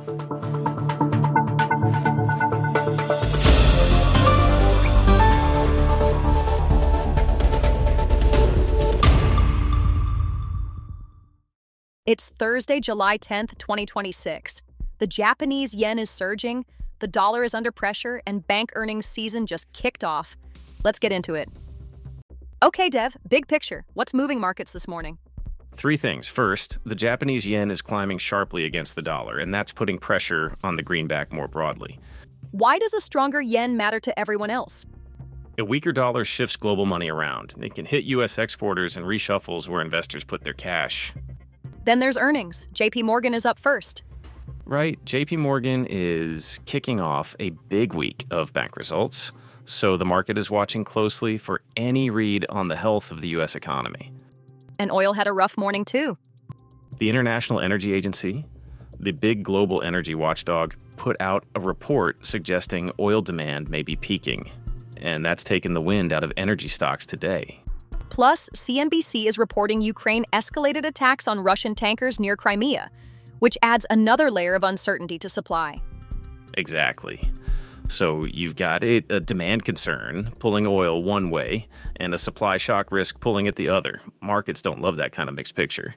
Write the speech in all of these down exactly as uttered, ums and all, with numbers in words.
It's Thursday, July tenth, twenty twenty-six. The Japanese yen is surging, the dollar is under pressure, and bank earnings season just kicked off. Let's get into it. Okay, Dev, big picture. What's moving markets this morning? Three things. First, the Japanese yen is climbing sharply against the dollar, and that's putting pressure on the greenback more broadly. Why does a stronger yen matter to everyone else? A weaker dollar shifts global money around. It can hit U S exporters and reshuffles where investors put their cash. Then there's earnings. J P Morgan is up first. Right. J P Morgan is kicking off a big week of bank results, so the market is watching closely for any read on the health of the U S economy. And oil had a rough morning, too. The International Energy Agency, the big global energy watchdog, put out a report suggesting oil demand may be peaking, and that's taken the wind out of energy stocks today. Plus, C N B C is reporting Ukraine escalated attacks on Russian tankers near Crimea, which adds another layer of uncertainty to supply. Exactly. So you've got a, a demand concern pulling oil one way and a supply shock risk pulling it the other. Markets don't love that kind of mixed picture.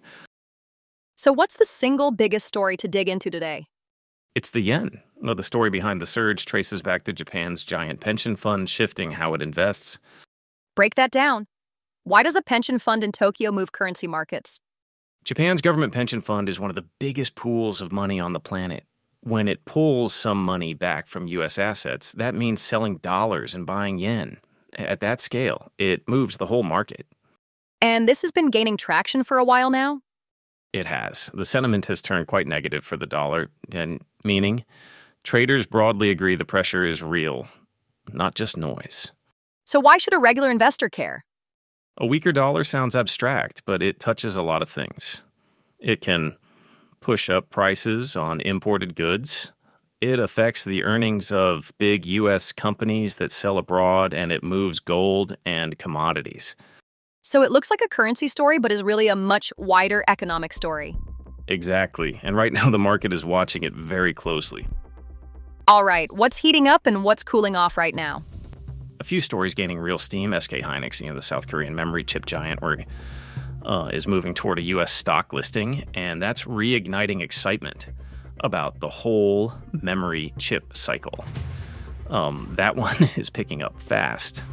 So what's the single biggest story to dig into today? It's the yen. Well, the story behind the surge traces back to Japan's giant pension fund shifting how it invests. Break that down. Why does a pension fund in Tokyo move currency markets? Japan's government pension fund is one of the biggest pools of money on the planet. When it pulls some money back from U S assets, that means selling dollars and buying yen. At that scale, it moves the whole market. And this has been gaining traction for a while now? It has. The sentiment has turned quite negative for the dollar, and meaning traders broadly agree the pressure is real, not just noise. So why should a regular investor care? A weaker dollar sounds abstract, but it touches a lot of things. It can push up prices on imported goods. It affects the earnings of big U S companies that sell abroad, and it moves gold and commodities. So it looks like a currency story, but is really a much wider economic story. Exactly. And right now the market is watching it very closely. All right, what's heating up and what's cooling off right now? A few stories gaining real steam. S K Hynix, you know, the South Korean memory chip giant, where Uh, is moving toward a U S stock listing, and that's reigniting excitement about the whole memory chip cycle. Um, that one is picking up fast.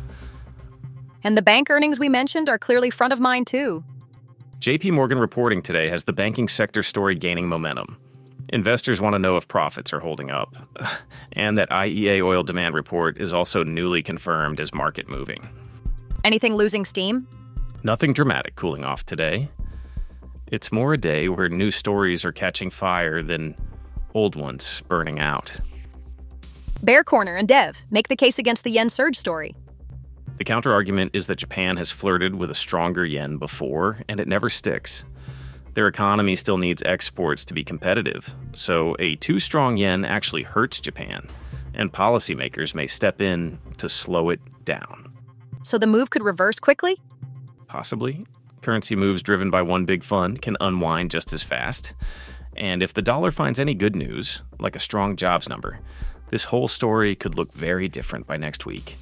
And the bank earnings we mentioned are clearly front of mind, too. J P Morgan reporting today has the banking sector story gaining momentum. Investors want to know if profits are holding up. And that I E A oil demand report is also newly confirmed as market moving. Anything losing steam? Nothing dramatic cooling off today. It's more a day where new stories are catching fire than old ones burning out. Bear Corner and Dev make the case against the yen surge story. The counterargument is that Japan has flirted with a stronger yen before, and it never sticks. Their economy still needs exports to be competitive, so a too strong yen actually hurts Japan, and policymakers may step in to slow it down. So the move could reverse quickly? Possibly. Currency moves driven by one big fund can unwind just as fast. And if the dollar finds any good news, like a strong jobs number, this whole story could look very different by next week.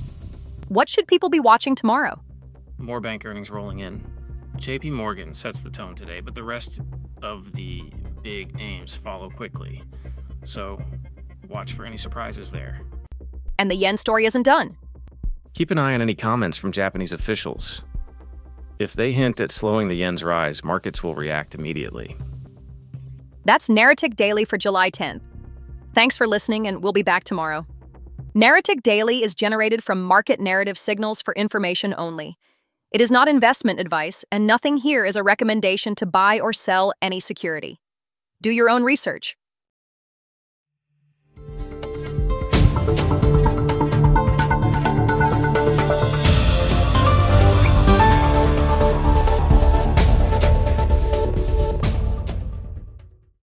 What should people be watching tomorrow? More bank earnings rolling in. J P Morgan sets the tone today, but the rest of the big names follow quickly. So watch for any surprises there. And the yen story isn't done. Keep an eye on any comments from Japanese officials. If they hint at slowing the yen's rise, markets will react immediately. That's Narratic Daily for July tenth. Thanks for listening, and we'll be back tomorrow. Narratic Daily is generated from market narrative signals for information only. It is not investment advice, and nothing here is a recommendation to buy or sell any security. Do your own research.